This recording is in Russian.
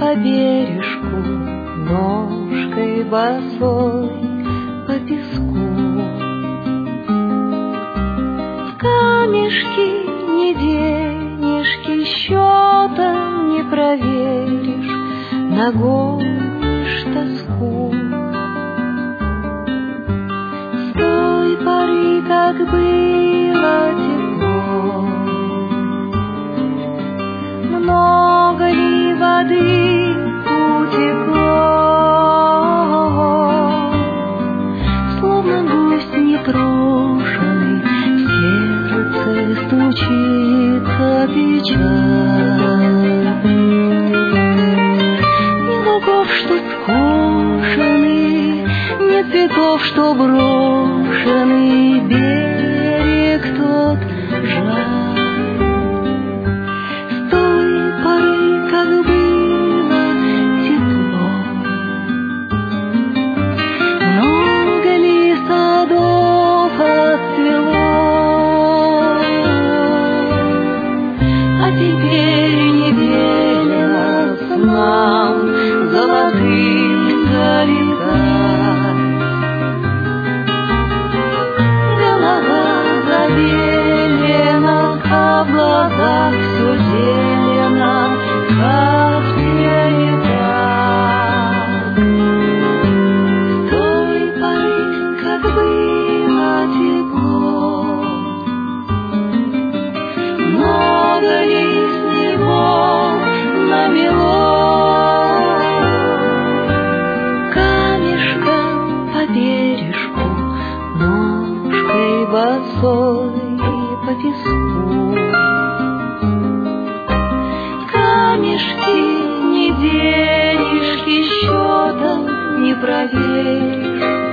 по бережку, ножкой босой по песку. Камешки, не денежки, счетом не проверишь, нагонишь тоску. С той поры, как было тепло, много ли воды утекло, словно гость непрошенный, в сердце стучится печаль. Ни лугов, что скошены, ни цветов, что брошены, берег тот жаль. Теперь не велено нам золотым залетать. Голова забелена, а в глазах все зелено, как так. С той поры, как было тепло, много ли намело, камешком по бережку, ножкой босой по песку. Камешки, не денежки, счетом не проверишь,